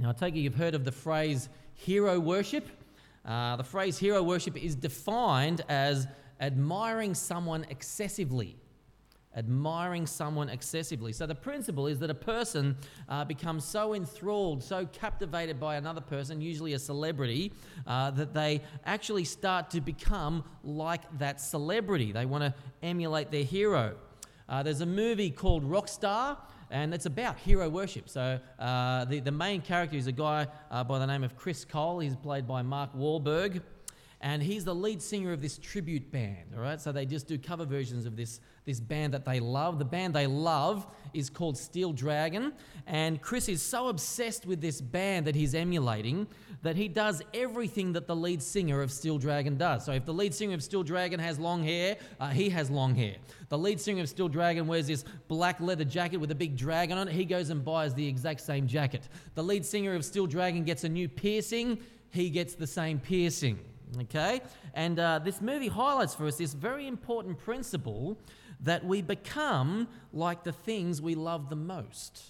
Now, I take it you've heard of the phrase hero worship. The phrase hero worship is defined as admiring someone excessively. Admiring someone excessively. So the principle is that a person becomes so enthralled, so captivated by another person, usually a celebrity, that they actually start to become like that celebrity. They want to emulate their hero. There's a movie called Rockstar, and it's about hero worship. So the main character is a guy by the name of Chris Cole. He's played by Mark Wahlberg, and he's the lead singer of this tribute band, all right? So they just do cover versions of this band that they love. The band they love is called Steel Dragon, and Chris is so obsessed with this band that he's emulating that he does everything that the lead singer of Steel Dragon does. So if the lead singer of Steel Dragon has long hair, he has long hair. The lead singer of Steel Dragon wears this black leather jacket with a big dragon on it. He goes and buys the exact same jacket. The lead singer of Steel Dragon gets a new piercing. He gets the same piercing. Okay? And this movie highlights for us this very important principle that we become like the things we love the most.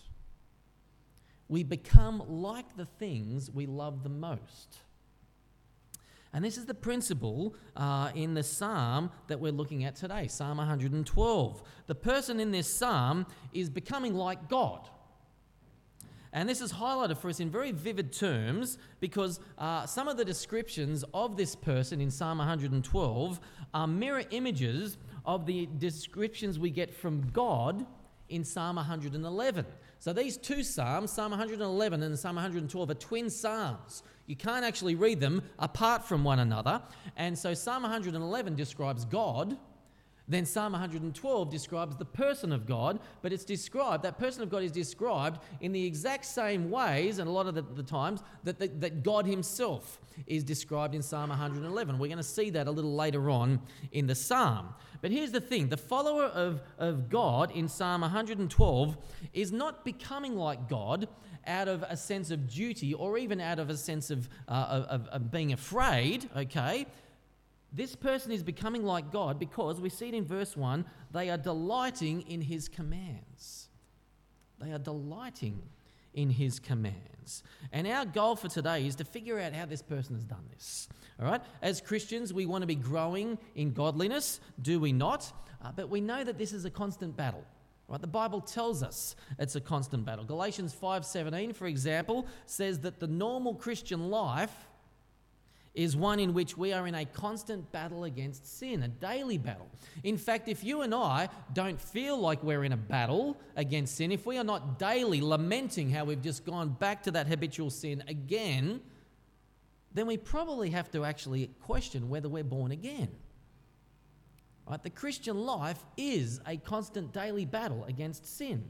We become like the things we love the most. And this is the principle in the psalm that we're looking at today, Psalm 112. The person in this psalm is becoming like God. And this is highlighted for us in very vivid terms because some of the descriptions of this person in Psalm 112 are mirror images of the descriptions we get from God in Psalm 111. So these two psalms, Psalm 111 and Psalm 112, are twin psalms. You can't actually read them apart from one another. And so Psalm 111 describes God. Then Psalm 112 describes the person of God, but it's described, that person of God is described in the exact same ways, and a lot of the times, that God himself is described in Psalm 111. We're going to see that a little later on in the psalm. But here's the thing, the follower of God in Psalm 112 is not becoming like God out of a sense of duty or even out of a sense of being afraid, okay? This person is becoming like God because we see it in verse 1, they are delighting in his commands. They are delighting in his commands. And our goal for today is to figure out how this person has done this. All right? As Christians, we want to be growing in godliness, do we not? But we know that this is a constant battle. Right? The Bible tells us it's a constant battle. Galatians 5:17, for example, says that the normal Christian life is one in which we are in a constant battle against sin, a daily battle. In fact, if you and I don't feel like we're in a battle against sin, if we are not daily lamenting how we've just gone back to that habitual sin again, then we probably have to actually question whether we're born again. Right? The Christian life is a constant daily battle against sin.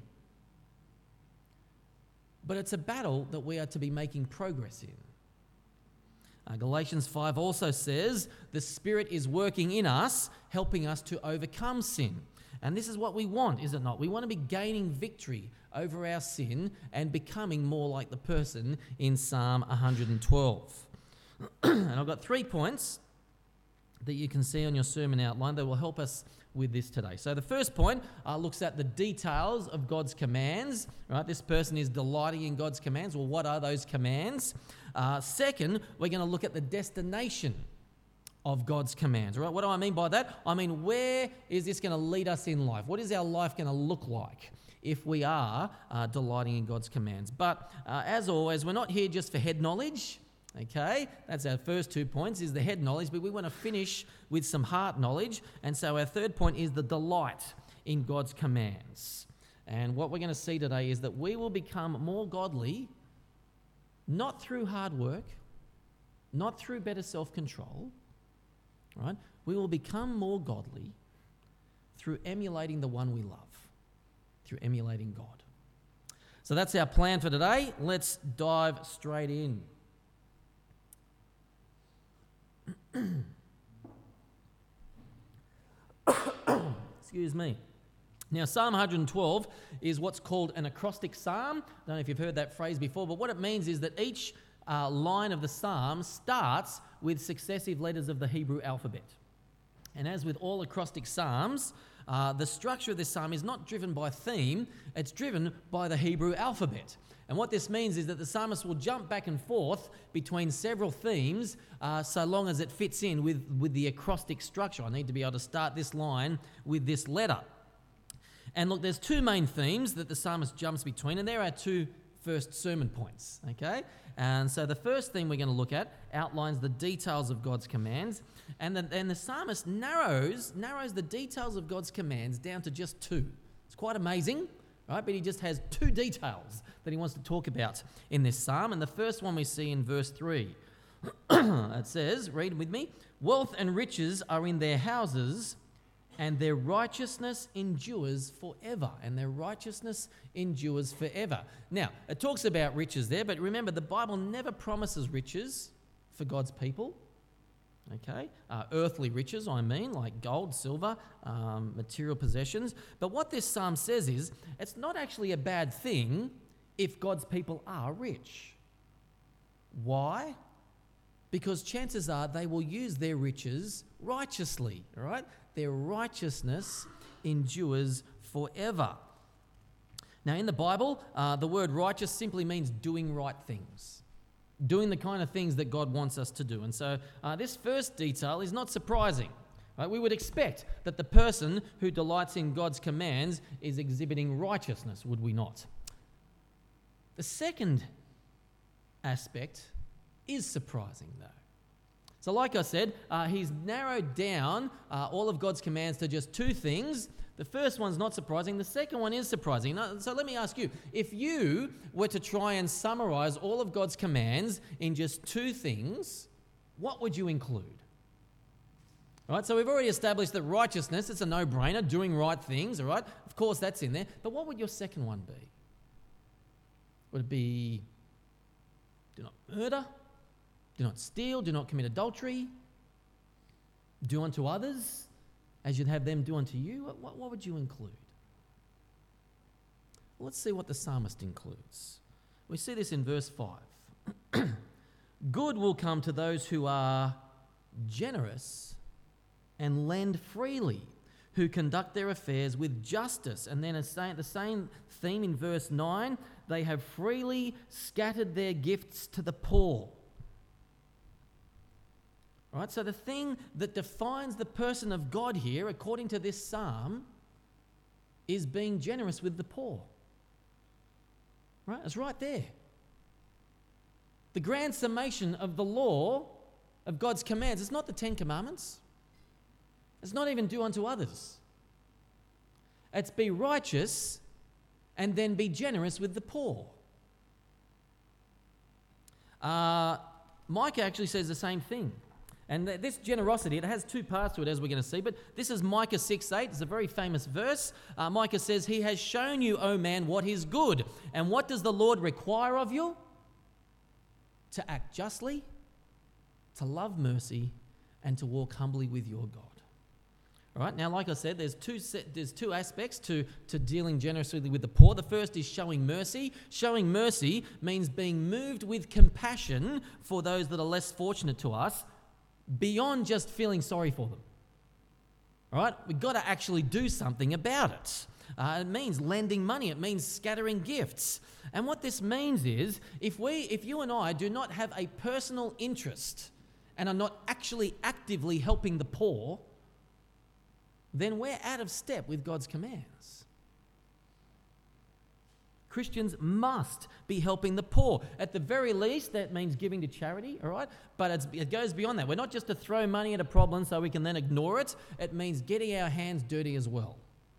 But it's a battle that we are to be making progress in. Galatians 5 also says the Spirit is working in us, helping us to overcome sin. And this is what we want, is it not? We want to be gaining victory over our sin and becoming more like the person in Psalm 112. And I've got 3 points that you can see on your sermon outline that will help us with this today. So the first point looks at the details of God's commands. Right? This person is delighting in God's commands. Well, what are those commands? Second, we're going to look at the destination of God's commands. Right? What do I mean by that? I mean, where is this going to lead us in life? What is our life going to look like if we are delighting in God's commands? But as always, we're not here just for head knowledge. Okay, that's our first 2 points, is the head knowledge, but we want to finish with some heart knowledge. And so our third point is the delight in God's commands. And what we're going to see today is that we will become more godly, not through hard work, not through better self-control, right? We will become more godly through emulating the one we love, through emulating God. So that's our plan for today. Let's dive straight in. Excuse me. Now, Psalm 112 is what's called an acrostic psalm. I don't know if you've heard that phrase before, but what it means is that each line of the psalm starts with successive letters of the Hebrew alphabet. And as with all acrostic psalms, the structure of this psalm is not driven by theme, it's driven by the Hebrew alphabet. And what this means is that the psalmist will jump back and forth between several themes so long as it fits in with the acrostic structure. I need to be able to start this line with this letter. And look, there's two main themes that the psalmist jumps between, and there are two first sermon points, okay? And so the first theme we're going to look at outlines the details of God's commands, and the psalmist narrows the details of God's commands down to just two. It's quite amazing, right? But he just has two details that he wants to talk about in this psalm, and the first one we see in verse 3. It says, read with me, "Wealth and riches are in their houses, and their righteousness endures forever." And their righteousness endures forever. Now, it talks about riches there, but remember, the Bible never promises riches for God's people. Okay? Earthly riches, I mean, like gold, silver, material possessions. But what this psalm says is, it's not actually a bad thing if God's people are rich. Why? Because chances are they will use their riches righteously, all right? Their righteousness endures forever. Now, in the Bible, the word righteous simply means doing right things, doing the kind of things that God wants us to do. And so this first detail is not surprising. Right? We would expect that the person who delights in God's commands is exhibiting righteousness, would we not? The second aspect is surprising, though. So like I said, he's narrowed down all of God's commands to just two things. The first one's not surprising. The second one is surprising. So let me ask you, if you were to try and summarize all of God's commands in just two things, what would you include? All right, so we've already established that righteousness, it's a no-brainer, doing right things, all right? Of course, that's in there. But what would your second one be? Would it be do not murder? Do not steal, do not commit adultery, do unto others as you'd have them do unto you? What would you include? Well, let's see what the psalmist includes. We see this in verse 5. Good will come to those who are generous and lend freely, who conduct their affairs with justice. And then the same theme in verse 9, they have freely scattered their gifts to the poor. All right, so the thing that defines the person of God here, according to this psalm, is being generous with the poor. Right? It's right there. The grand summation of the law, of God's commands, it's not the Ten Commandments. It's not even do unto others. It's be righteous and then be generous with the poor. Micah actually says the same thing. And this generosity, it has two parts to it, as we're going to see. But this is Micah 6:8. It's a very famous verse. Micah says, "He has shown you, O man, what is good. And what does the Lord require of you? To act justly, to love mercy, and to walk humbly with your God." All right, now, like I said, there's two aspects to dealing generously with the poor. The first is showing mercy. Showing mercy means being moved with compassion for those that are less fortunate to us, beyond just feeling sorry for them. All right? We've got to actually do something about it. It means lending money. It means scattering gifts. And what this means is, if you and I do not have a personal interest and are not actually actively helping the poor, then we're out of step with God's commands. Christians must be helping the poor. At the very least, that means giving to charity, all right? But it goes beyond that. We're not just to throw money at a problem so we can then ignore it. It means getting our hands dirty as well.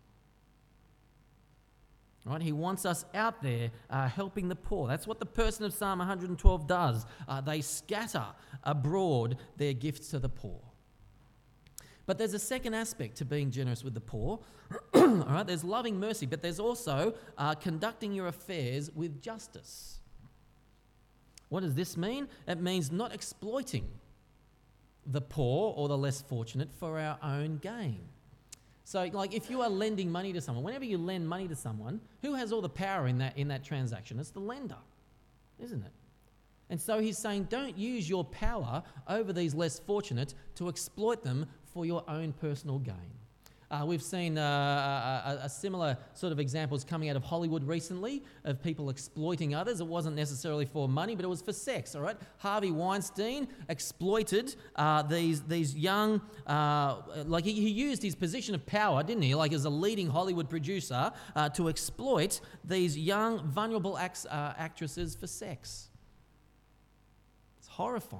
All right? He wants us out there helping the poor. That's what the person of Psalm 112 does. They scatter abroad their gifts to the poor. But there's a second aspect to being generous with the poor. All right, there's loving mercy, but there's also conducting your affairs with justice. What does this mean? It means not exploiting the poor or the less fortunate for our own gain. So, like, if you are lending money to someone, whenever you lend money to someone, who has all the power in that transaction? It's the lender, isn't it? And so he's saying, don't use your power over these less fortunate to exploit them for your own personal gain. We've seen a similar sort of examples coming out of Hollywood recently of people exploiting others. It wasn't necessarily for money, but it was for sex, all right? Harvey Weinstein exploited these young, he used his position of power, didn't he, like as a leading Hollywood producer, to exploit these young, vulnerable actresses for sex. It's horrifying.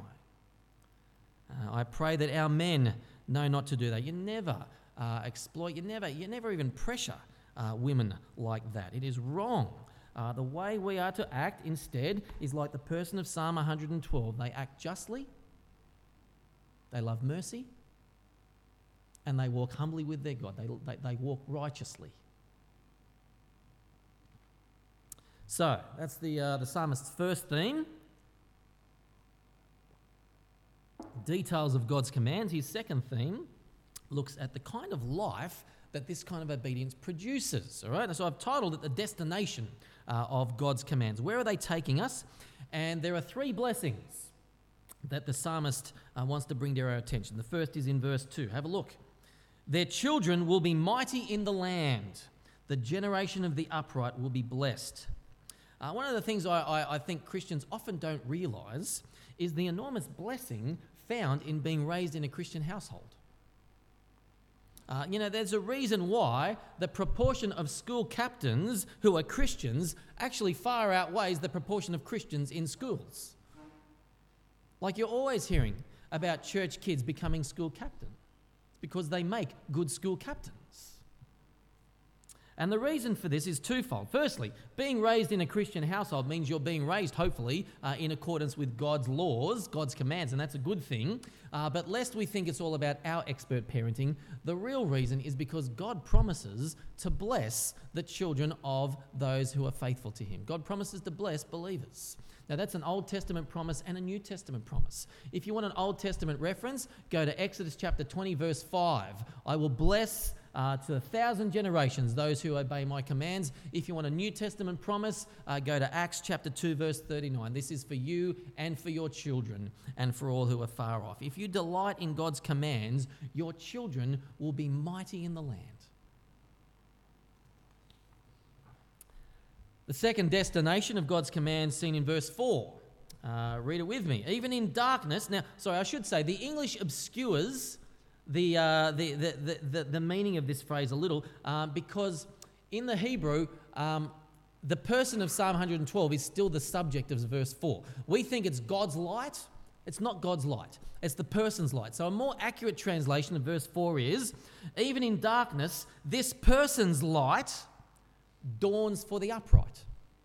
I pray that our men know not to do that. You never exploit, you never even pressure women like that. It is wrong. The way we are to act instead is like the person of Psalm 112. They act justly, they love mercy, and they walk humbly with their God. They walk righteously. So that's the psalmist's first theme. Details of God's commands. His second theme looks at the kind of life that this kind of obedience produces. All right, so I've titled it the destination of God's commands. Where are they taking us? And there are three blessings that the psalmist wants to bring to our attention. The first is in verse 2. Have a look. Their children will be mighty in the land. The generation of the upright will be blessed. One of the things I think Christians often don't realise is the enormous blessing found in being raised in a Christian household. There's a reason why the proportion of school captains who are Christians actually far outweighs the proportion of Christians in schools. Like you're always hearing about church kids becoming school captains because they make good school captains. And the reason for this is twofold. Firstly, being raised in a Christian household means you're being raised, hopefully, in accordance with God's laws, God's commands, and that's a good thing. But lest we think it's all about our expert parenting, the real reason is because God promises to bless the children of those who are faithful to Him. God promises to bless believers. Now, that's an Old Testament promise and a New Testament promise. If you want an Old Testament reference, go to Exodus chapter 20, verse 5. I will bless to 1,000 generations those who obey my commands. If you want a New Testament promise, go to Acts chapter 2, verse 39. This is for you and for your children and for all who are far off. If you delight in God's commands, your children will be mighty in the land. The second destination of God's commands seen in verse 4. Read it with me. Even in darkness. Now, sorry, I should say the English obscures the meaning of this phrase a little because in the Hebrew, the person of Psalm 112 is still the subject of verse 4. We think it's God's light. It's not God's light. It's the person's light. So a more accurate translation of verse 4 is, even in darkness, this person's light dawns for the upright.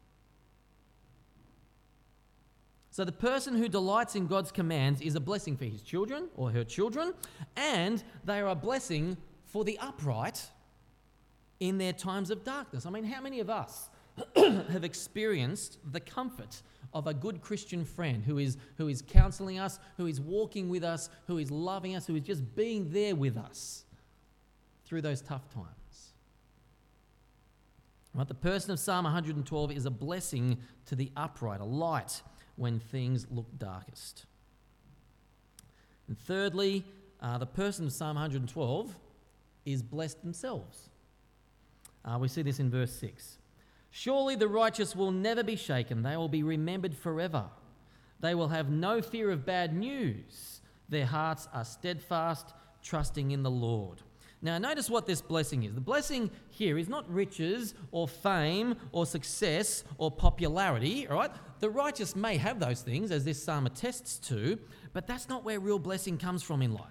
So the person who delights in God's commands is a blessing for his children or her children, and they are a blessing for the upright in their times of darkness. I mean, how many of us have experienced the comfort of a good Christian friend who is counseling us, who is walking with us, who is loving us, who is just being there with us through those tough times? Right, the person of Psalm 112 is a blessing to the upright, a light when things look darkest. And thirdly, the person of Psalm 112 is blessed themselves. We see this in verse 6. Surely the righteous will never be shaken. They will be remembered forever. They will have no fear of bad news. Their hearts are steadfast, trusting in the Lord. Now, notice what this blessing is. The blessing here is not riches or fame or success or popularity, all right? The righteous may have those things, as this psalm attests to, but that's not where real blessing comes from in life.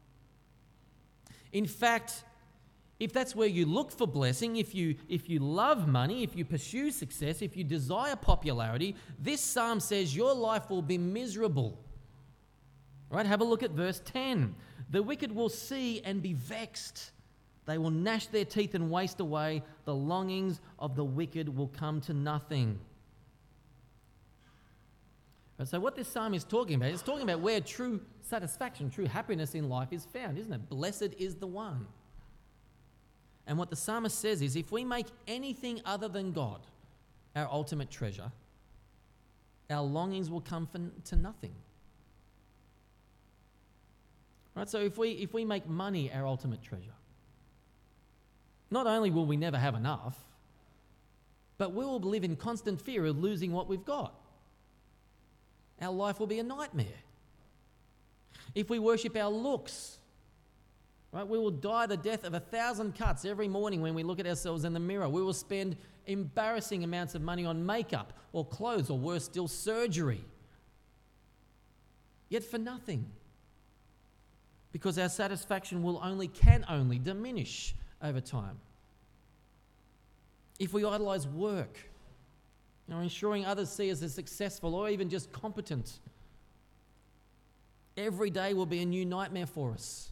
In fact, if that's where you look for blessing, if you love money, if you pursue success, if you desire popularity, this psalm says your life will be miserable. All right, have a look at verse 10. The wicked will see and be vexed. They will gnash their teeth and waste away. The longings of the wicked will come to nothing. Right, so what this psalm is talking about, it's talking about where true satisfaction, true happiness in life is found, isn't it? Blessed is the one. And what the psalmist says is, if we make anything other than God our ultimate treasure, our longings will come to nothing. Right, so if we make money our ultimate treasure, not only will we never have enough, but we will live in constant fear of losing what we've got. Our life will be a nightmare. If we worship our looks, right, we will die the death of 1,000 cuts every morning when we look at ourselves in the mirror. We will spend embarrassing amounts of money on makeup or clothes, or worse still, surgery. Yet for nothing. Because our satisfaction can only diminish over time. If we idolize work, ensuring others see us as successful or even just competent, every day will be a new nightmare for us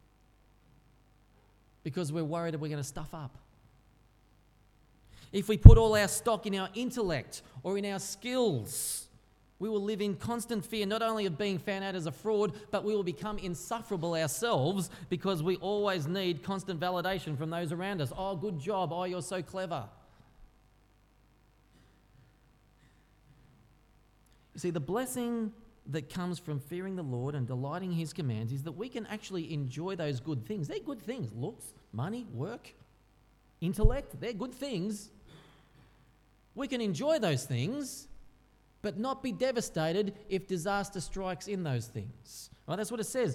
because we're worried that we're going to stuff up. If we put all our stock in our intellect or in our skills, we will live in constant fear not only of being found out as a fraud, but we will become insufferable ourselves because we always need constant validation from those around us. Oh, good job. Oh, you're so clever. You see, the blessing that comes from fearing the Lord and delighting in His commands is that we can actually enjoy those good things. They're good things. Looks, money, work, intellect, they're good things. We can enjoy those things, but not be devastated if disaster strikes in those things. Well, that's what it says.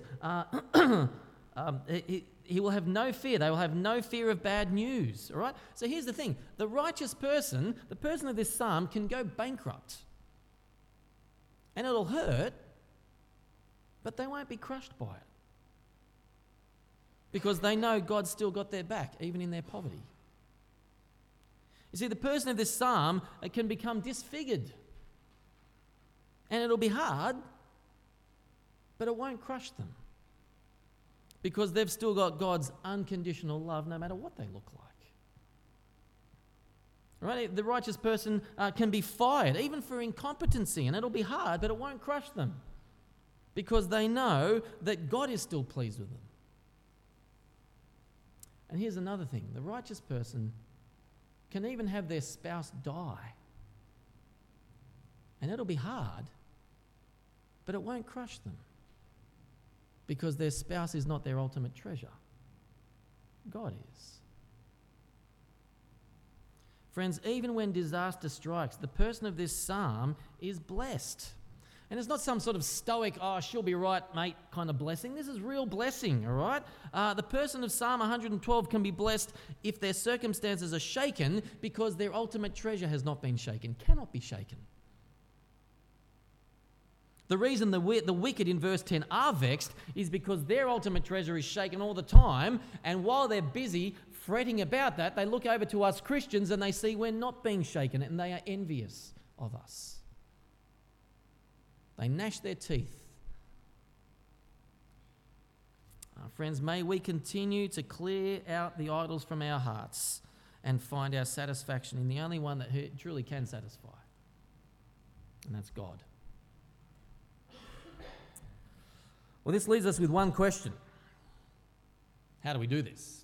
He will have no fear. They will have no fear of bad news. All right? So here's the thing. The righteous person, the person of this psalm, can go bankrupt. And it'll hurt, but they won't be crushed by it. Because they know God's still got their back, even in their poverty. You see, the person of this psalm can become disfigured. And it'll be hard, but it won't crush them. Because they've still got God's unconditional love no matter what they look like. Right? The righteous person can be fired, even for incompetency, and it'll be hard, but it won't crush them. Because they know that God is still pleased with them. And here's another thing. The righteous person can even have their spouse die. And it'll be hard, but it won't crush them. Because their spouse is not their ultimate treasure. God is. Friends, even when disaster strikes, the person of this psalm is blessed. And it's not some sort of stoic, oh, she'll be right, mate, kind of blessing. This is real blessing, all right? The person of Psalm 112 can be blessed if their circumstances are shaken because their ultimate treasure has not been shaken, cannot be shaken. The reason the wicked in verse 10 are vexed is because their ultimate treasure is shaken all the time, and while they're busy fretting about that, they look over to us Christians and they see we're not being shaken, and they are envious of us. They gnash their teeth. Friends, may we continue to clear out the idols from our hearts and find our satisfaction in the only one that truly can satisfy, and that's God. Well, this leaves us with one question. How do we do this?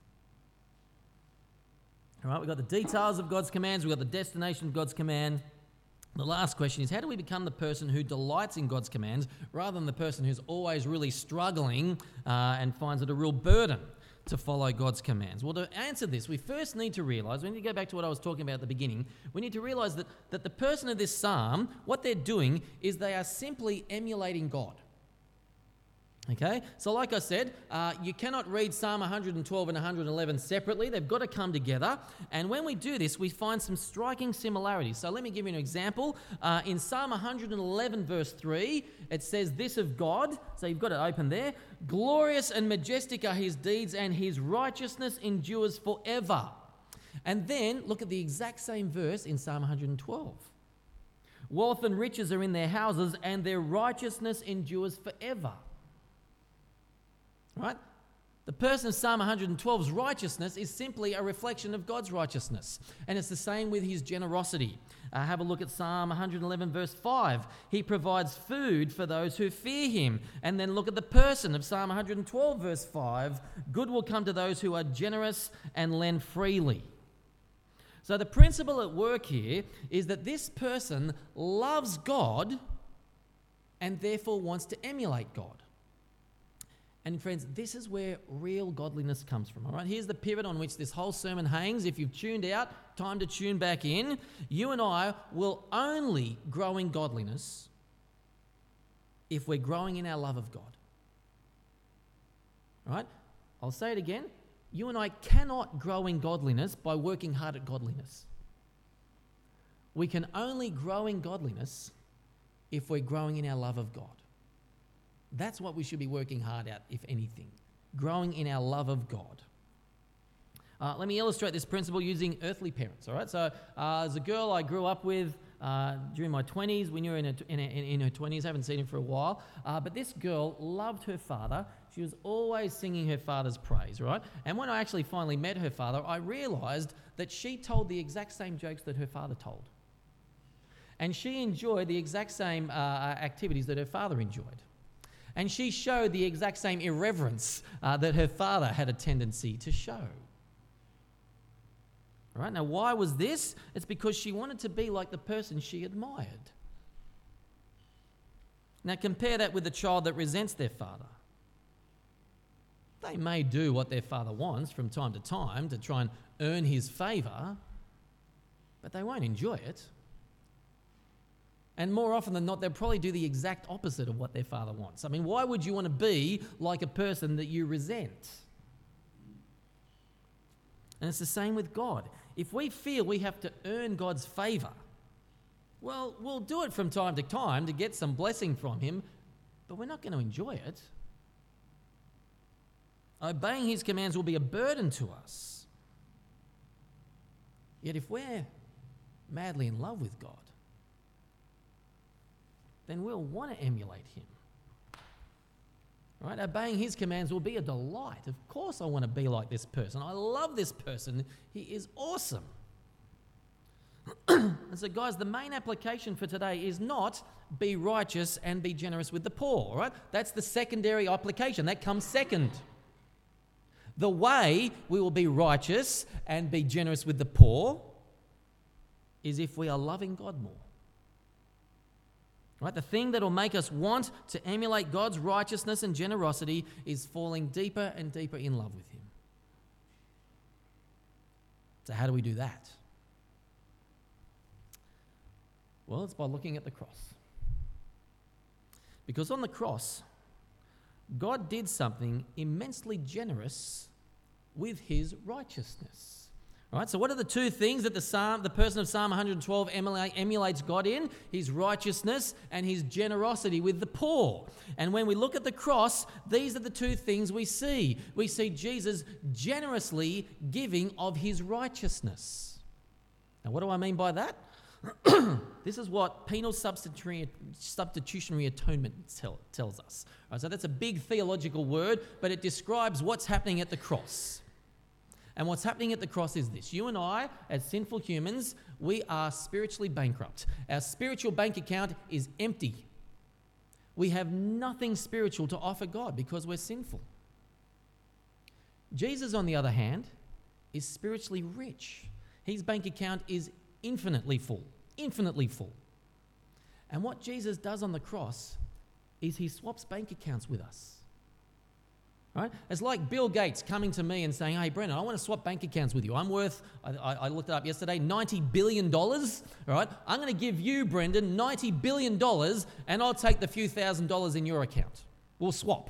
All right, we've got the details of God's commands, we've got the destination of God's command. The last question is, how do we become the person who delights in God's commands rather than the person who's always really struggling and finds it a real burden to follow God's commands? Well, to answer this, we first need to realize, we need to go back to what I was talking about at the beginning, we need to realize that the person of this psalm, what they're doing is they are simply emulating God. Okay, so like I said, you cannot read Psalm 112 and 111 separately. They've got to come together. And when we do this, we find some striking similarities. So let me give you an example. In Psalm 111 verse 3, it says this of God. So you've got it open there. Glorious and majestic are his deeds, and his righteousness endures forever. And then look at the exact same verse in Psalm 112. Wealth and riches are in their houses, and their righteousness endures forever. Right? The person of Psalm 112's righteousness is simply a reflection of God's righteousness. And it's the same with his generosity. Have a look at Psalm 111 verse 5. He provides food for those who fear him. And then look at the person of Psalm 112 verse 5. Good will come to those who are generous and lend freely. So the principle at work here is that this person loves God and therefore wants to emulate God. And friends, this is where real godliness comes from, all right? Here's the pivot on which this whole sermon hangs. If you've tuned out, time to tune back in. You and I will only grow in godliness if we're growing in our love of God. All right? I'll say it again. You and I cannot grow in godliness by working hard at godliness. We can only grow in godliness if we're growing in our love of God. That's what we should be working hard at, if anything. Growing in our love of God. Let me illustrate this principle using earthly parents, all right? So there's a girl I grew up with during my 20s. We knew her in her 20s, haven't seen him for a while. But this girl loved her father. She was always singing her father's praise, right? And when I actually finally met her father, I realised that she told the exact same jokes that her father told. And she enjoyed the exact same activities that her father enjoyed. And she showed the exact same irreverence that her father had a tendency to show. All right, now why was this? It's because she wanted to be like the person she admired. Now compare that with the child that resents their father. They may do what their father wants from time to time to try and earn his favour, but they won't enjoy it. And more often than not, they'll probably do the exact opposite of what their father wants. I mean, why would you want to be like a person that you resent? And it's the same with God. If we feel we have to earn God's favour, well, we'll do it from time to time to get some blessing from him, but we're not going to enjoy it. Obeying his commands will be a burden to us. Yet if we're madly in love with God, then we'll want to emulate him. Right? Obeying his commands will be a delight. Of course I want to be like this person. I love this person. He is awesome. And so guys, the main application for today is not be righteous and be generous with the poor. All right? That's the secondary application. That comes second. The way we will be righteous and be generous with the poor is if we are loving God more. Right? The thing that will make us want to emulate God's righteousness and generosity is falling deeper and deeper in love with him. So how do we do that? Well, it's by looking at the cross. Because on the cross, God did something immensely generous with his righteousness. All right, so what are the two things that the person of Psalm 112 emulates God in? His righteousness and his generosity with the poor. And when we look at the cross, these are the two things we see. We see Jesus generously giving of his righteousness. Now, what do I mean by that? This is what penal substitutionary atonement tells us. All right, so that's a big theological word, but it describes what's happening at the cross. And what's happening at the cross is this. You and I, as sinful humans, we are spiritually bankrupt. Our spiritual bank account is empty. We have nothing spiritual to offer God because we're sinful. Jesus, on the other hand, is spiritually rich. His bank account is infinitely full. And what Jesus does on the cross is he swaps bank accounts with us. Right? It's like Bill Gates coming to me and saying, hey, Brendan, I want to swap bank accounts with you. I'm worth, I looked it up yesterday, $90 billion. All right? I'm going to give you, Brendan, $90 billion and I'll take the few $1,000s in your account. We'll swap.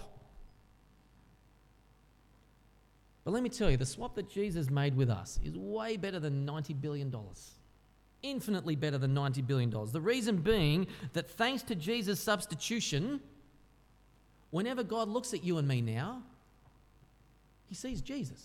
But let me tell you, the swap that Jesus made with us is way better than $90 billion. Infinitely better than $90 billion. The reason being that thanks to Jesus' substitution, whenever God looks at you and me now, he sees Jesus.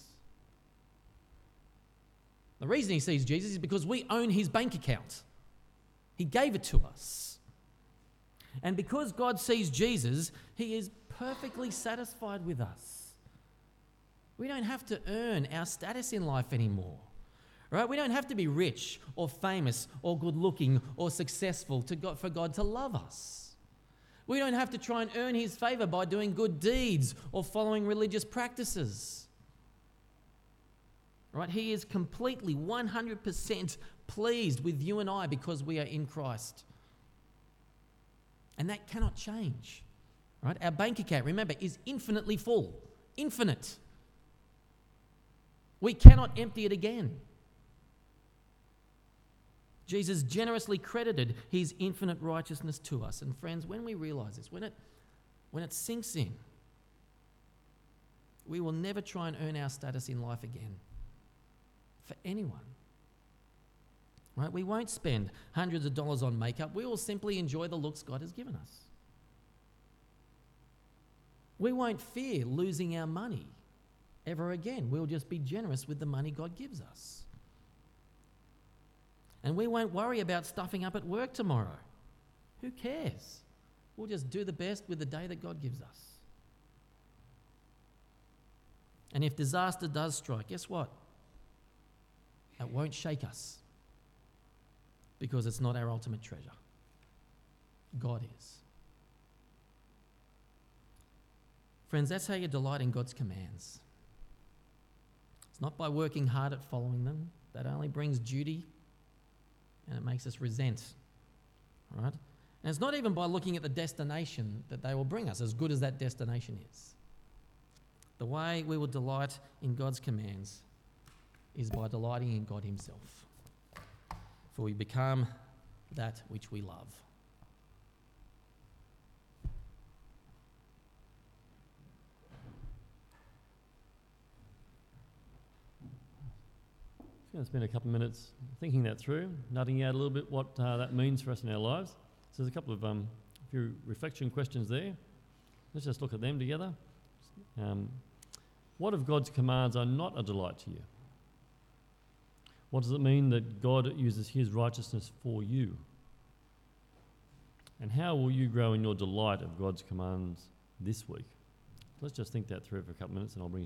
The reason he sees Jesus is because we own his bank account. He gave it to us. And because God sees Jesus, he is perfectly satisfied with us. We don't have to earn our status in life anymore. Right? We don't have to be rich or famous or good looking or successful for God to love us. We don't have to try and earn his favour by doing good deeds or following religious practices. Right? He is completely 100% pleased with you and I because we are in Christ. And that cannot change. Right? Our bank account, remember, is infinitely full. Infinite. We cannot empty it again. Jesus generously credited his infinite righteousness to us. And friends, when we realize this, when it sinks in, we will never try and earn our status in life again for anyone. Right? We won't spend hundreds of dollars on makeup. We will simply enjoy the looks God has given us. We won't fear losing our money ever again. We'll just be generous with the money God gives us. And we won't worry about stuffing up at work tomorrow. Who cares? We'll just do the best with the day that God gives us. And if disaster does strike, guess what? It won't shake us, because it's not our ultimate treasure. God is. Friends, that's how you delight in God's commands. It's not by working hard at following them. That only brings duty, and it makes us resent. All right? And it's not even by looking at the destination that they will bring us, as good as that destination is. The way we will delight in God's commands is by delighting in God himself. For we become that which we love. Just going to spend a couple of minutes thinking that through, nutting out a little bit what that means for us in our lives. So there's a couple of few reflection questions there. Let's just look at them together. What of God's commands are not a delight to you? What does it mean that God uses his righteousness for you? And how will you grow in your delight of God's commands this week? Let's just think that through for a couple of minutes, and I'll bring you